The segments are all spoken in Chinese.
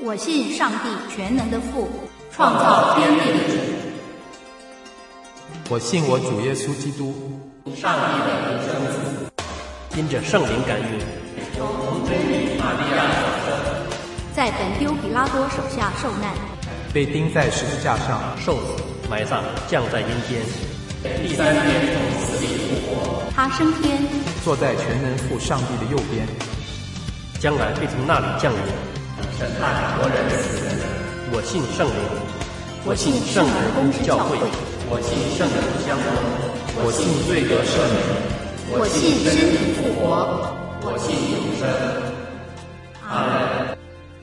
我信上帝全能的父，创造天地的主。 我信我主耶稣基督， 上帝的独生子， 因着圣灵感孕， 从真女玛利亚所生， 在本丢彼拉多手下受难， 被钉在十字架上受死、埋葬，降在阴间， 第三天从死里复活。 他升天， 坐在全能父上帝的右边， 将来必从那里降临， 审判活人死人。 我信圣灵， 我信圣而公之教会， 我信圣人相通， 我信罪得赦免， 我信身体复活， 我信永生。阿门。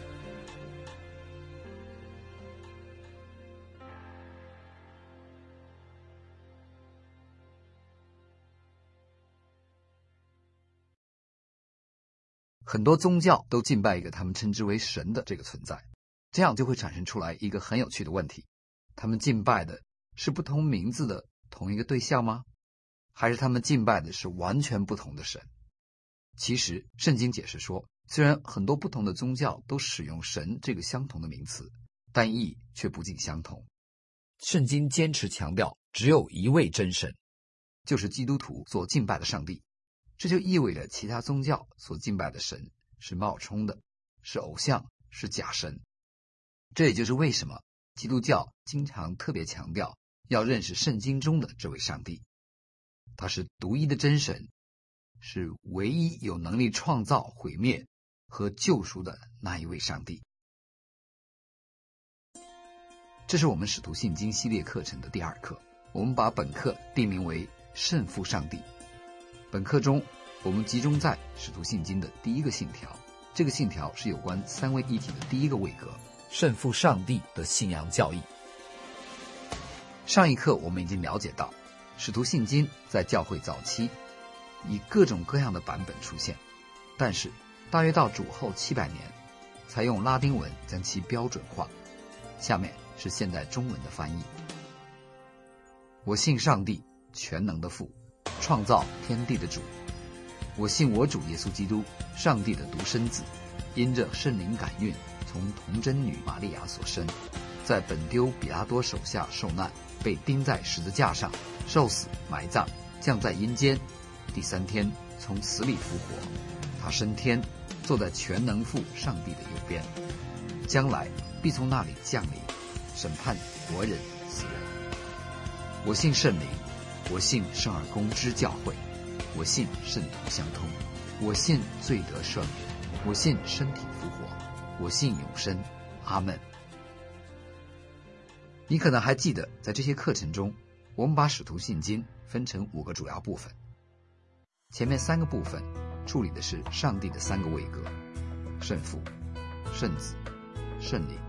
很多宗教都敬拜一个他们称之为神的这个存在，这样就会产生出来一个很有趣的问题：他们敬拜的是不同名字的同一个对象吗？还是他们敬拜的是完全不同的神？其实圣经解释说，虽然很多不同的宗教都使用神这个相同的名词，但意却不尽相同。圣经坚持强调只有一位真神，就是基督徒所敬拜的上帝。这就意味着其他宗教所敬拜的神是冒充的，是偶像，是假神。这也就是为什么基督教经常特别强调要认识圣经中的这位上帝，他是独一的真神，是唯一有能力创造、毁灭和救赎的那一位上帝。这是我们使徒信经系列课程的第二课，我们把本课定名为圣父上帝。本课中我们集中在使徒信经的第一个信条，这个信条是有关三位一体的第一个位格，圣父上帝的信仰教义。上一课我们已经了解到，使徒信经在教会早期以各种各样的版本出现，但是大约到主后700年才用拉丁文将其标准化。下面是现代中文的翻译。我信上帝全能的父，创造天地的主。我信我主耶稣基督，上帝的独生子，因着圣灵感孕，从童贞女玛利亚所生，在本丢彼拉多手下受难，被钉在十字架上，受死埋葬，降在阴间，第三天从死里复活。他升天，坐在全能父上帝的右边，将来必从那里降临，审判活人死人。我信圣灵，我信圣而公之教会，我信圣徒相通，我信罪得赦免，我信身体复活，我信永生。阿们。你可能还记得，在这些课程中，我们把使徒信经分成5个主要部分。前面3个部分处理的是上帝的3个位格：圣父、圣子、圣灵。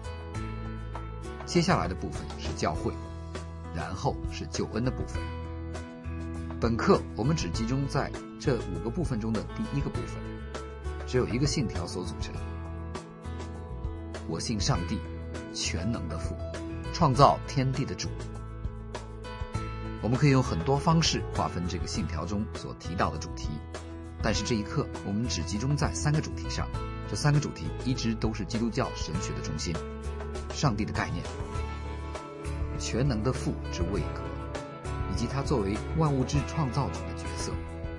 接下来的部分是教会，然后是救恩的部分。本课我们只集中在这5个部分中的第1个部分，只有一个信条所组成。我信上帝全能的父，创造天地的主。我们可以用很多方式划分这个信条中所提到的主题，但是这一课我们只集中在3个主题上。这3个主题一直都是基督教神学的中心：上帝的概念、全能的父之位格，以及他作为万物之创造主的角色。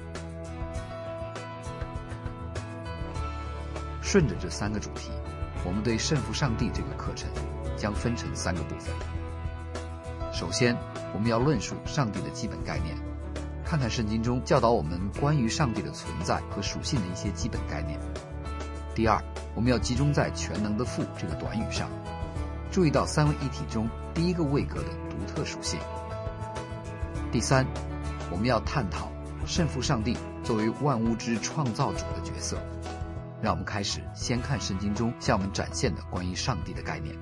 顺着这3个主题，我们对圣父上帝这个课程将分成3个部分。首先，我们要论述上帝的基本概念，看看圣经中教导我们关于上帝的存在和属性的一些基本概念。第二，我们要集中在全能的父这个短语上，注意到三位一体中第一个位格的独特属性。第三，我们要探讨圣父上帝作为万物之创造主的角色。让我们开始先看圣经中向我们展现的关于上帝的概念。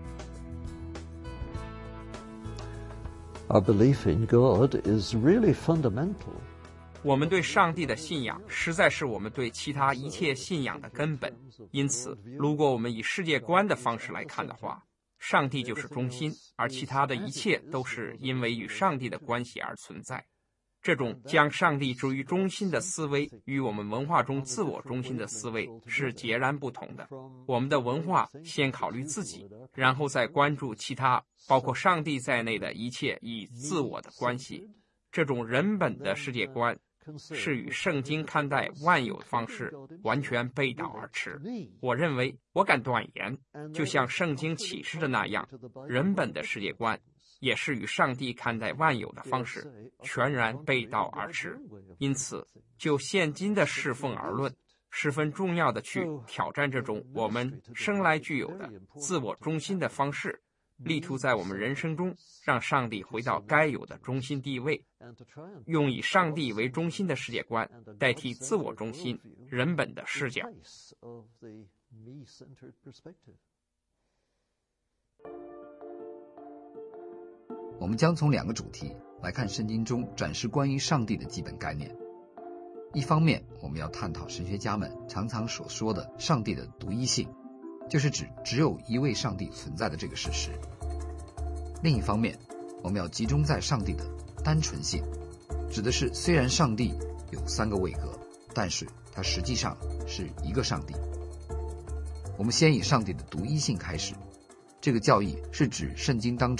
Our belief in God is really fundamental. 我们对上帝的信仰实在是我们对其他一切信仰的根本。因此，如果我们以世界观的方式来看的话，上帝就是中心，而其他的一切都是因为与上帝的关系而存在。 这种将上帝置于中心的思维与我们文化中自我中心的思维是截然不同的。我们的文化先考虑自己，然后再关注其他，包括上帝在内的一切与自我的关系。这种人本的世界观是与圣经看待万有的方式完全背道而驰。我认为，我敢断言，就像圣经启示的那样，人本的世界观也是与上帝看待万有的方式全然背道而驰。因此，就现今的侍奉而论，十分重要的去挑战这种我们生来具有的自我中心的方式，力图在我们人生中让上帝回到该有的中心地位，用以上帝为中心的世界观代替自我中心人本的视角。 我们将从两个主题来看圣经中展示关于上帝的基本概念。一方面，我们要探讨神学家们常常所说的上帝的独一性，就是指只有一位上帝存在的这个事实。另一方面，我们要集中在上帝的单纯性，指的是虽然上帝有三个位格，但是他实际上是一个上帝。我们先以上帝的独一性开始，这个教义是指圣经当中